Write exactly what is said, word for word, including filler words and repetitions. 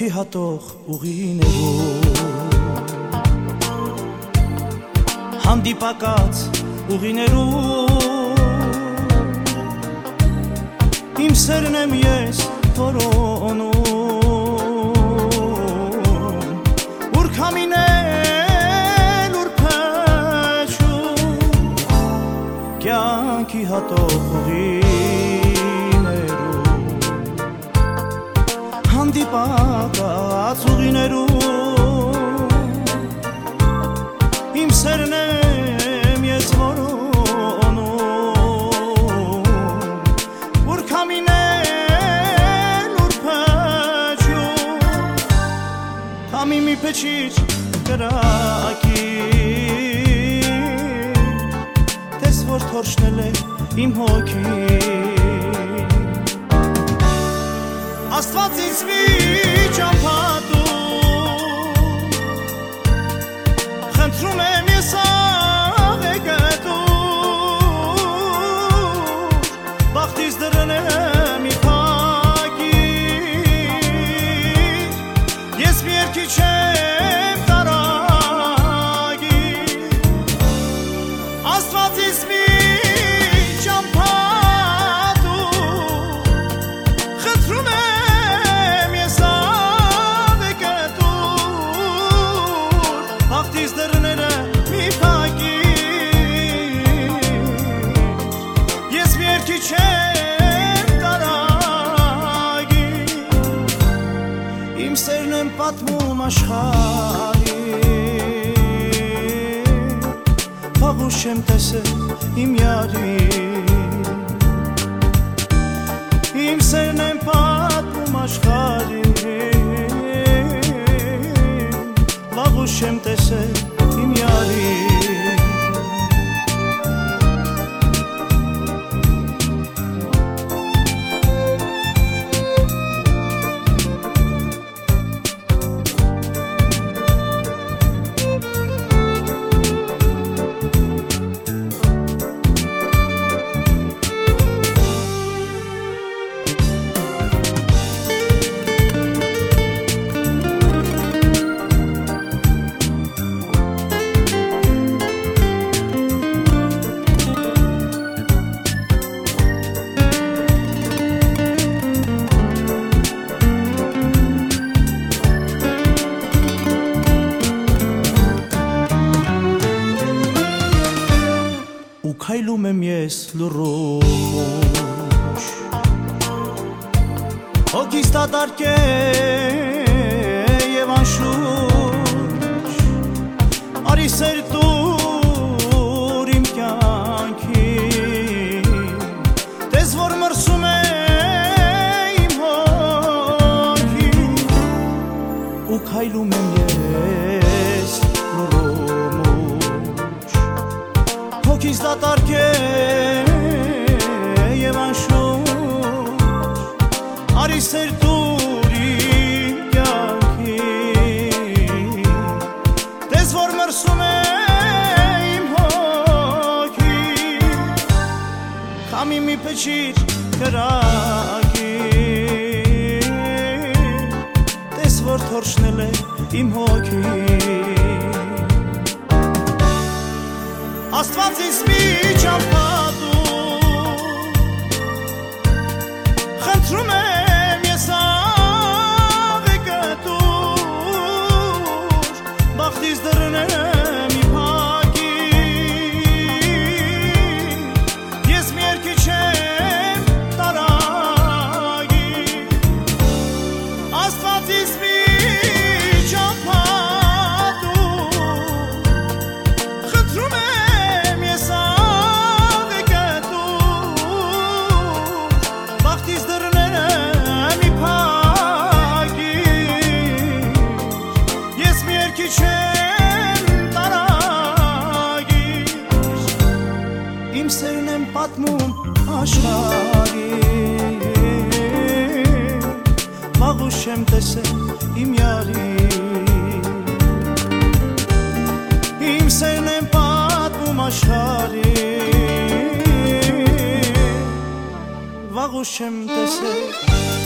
կյանքի հատող ուղիներում հանդիպակաց ուղիներում իմ սերն եմ ես որոնում ուր քամինել ուր փչում կյանքի հատող ուղիներում հանդիպակաց ուղիներում իմ սերն եմ ես որոնում ուր քամինել ուր փչում քամի մի փչիր կրակի տես որ թորշնել է իմ հոգին Աստված ինձ մի ճամփատում խնդրում եմ ես աղեգետուր բախտիս դրնեմ մի փակիր ես մի երկի չեմ տարագիր Աստված ինձ մի Իմ սերն եմ պատմում աշխարհին Վաղուց չեմ տեսել իմ յարին Իմ սերն եմ պատմում աշխարհին Վաղուց չեմ տեսել իմ յարին Քայլում եմ ես լուռուշ Հոգիս դատարկ է և անշուշ Արի սեր տուր իմ կյանքին Տես որ մրսում է իմ հոգին Ու քայլում եմ ես լուռումուշ Հոգիս դատարկ է և անշուշ Արի սեր տուր իմ կյանքին Տես որ մրսում է իմ հոգին Քամի մի փչիր կրակին Տես որ թորշնել է իմ հոգին Աստված ինձ մի ճամփատում խնդրում եմ ես աղեգետուր բախտիս դրնեմ մի փակիր ես մի երկի չեմ տարագիր Աստված ինձ մի Իմ սերն եմ պատմում աշխարհին Վաղուց չեմ տեսել իմ յարին Իմ սերն եմ պատմում աշխարհին Վաղուց չեմ տեսել